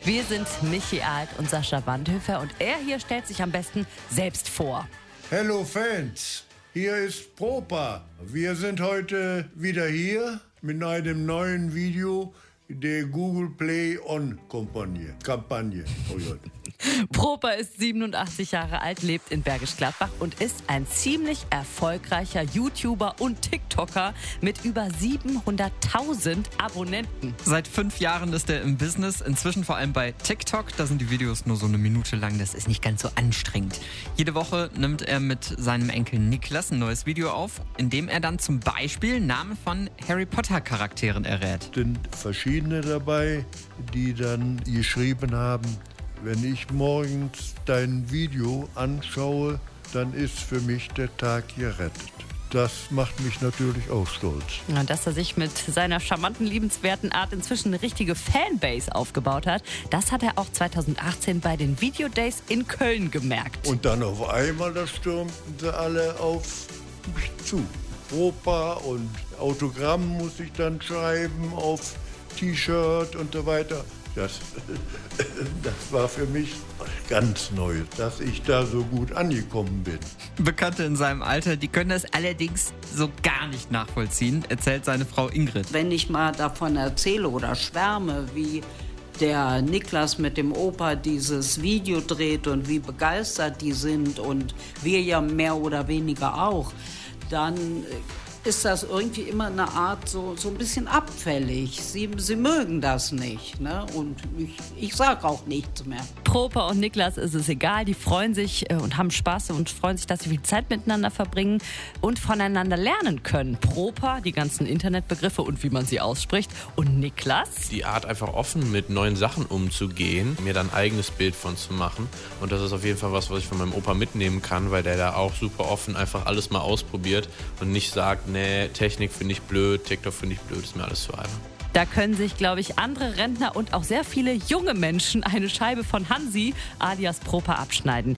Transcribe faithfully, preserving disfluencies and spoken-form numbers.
Wir sind Michi Alt und Sascha Wandhöfer und er hier stellt sich am besten selbst vor. Hallo Fans, hier ist Propa. Wir sind heute wieder hier mit einem neuen Video der Google Play On Kampagne. Kampagne. Oh Gott. Propa ist siebenundachtzig Jahre alt, lebt in Bergisch Gladbach und ist ein ziemlich erfolgreicher YouTuber und TikToker mit über siebenhunderttausend Abonnenten. Seit fünf Jahren ist er im Business, inzwischen vor allem bei TikTok. Da sind die Videos nur so eine Minute lang, das ist nicht ganz so anstrengend. Jede Woche nimmt er mit seinem Enkel Niklas ein neues Video auf, in dem er dann zum Beispiel Namen von Harry Potter Charakteren errät. Es sind verschiedene dabei, die dann geschrieben haben, wenn ich morgens dein Video anschaue, dann ist für mich der Tag gerettet. Das macht mich natürlich auch stolz. Und dass er sich mit seiner charmanten, liebenswerten Art inzwischen eine richtige Fanbase aufgebaut hat, das hat er auch zweitausendachtzehn bei den Video Days in Köln gemerkt. Und dann auf einmal, da stürmten sie alle auf mich zu. Propa und Autogramm muss ich dann schreiben auf T-Shirt und so weiter. Das, das war für mich ganz neu, dass ich da so gut angekommen bin. Bekannte in seinem Alter, die können das allerdings so gar nicht nachvollziehen, erzählt seine Frau Ingrid. Wenn ich mal davon erzähle oder schwärme, wie der Niklas mit dem Opa dieses Video dreht und wie begeistert die sind und wir ja mehr oder weniger auch, dann ist das irgendwie immer eine Art so, so ein bisschen abfällig. Sie, sie mögen das nicht, ne? Und ich, ich sage auch nichts mehr. Propa und Niklas ist es egal, die freuen sich und haben Spaß und freuen sich, dass sie viel Zeit miteinander verbringen und voneinander lernen können. Propa, die ganzen Internetbegriffe und wie man sie ausspricht, und Niklas? Die Art, einfach offen mit neuen Sachen umzugehen, mir dann ein eigenes Bild von zu machen. Und das ist auf jeden Fall was, was ich von meinem Opa mitnehmen kann, weil der da auch super offen einfach alles mal ausprobiert und nicht sagt, nee, Technik finde ich blöd, TikTok finde ich blöd, ist mir alles zu albern. Da können sich, glaube ich, andere Rentner und auch sehr viele junge Menschen eine Scheibe von Hansi alias Propa abschneiden.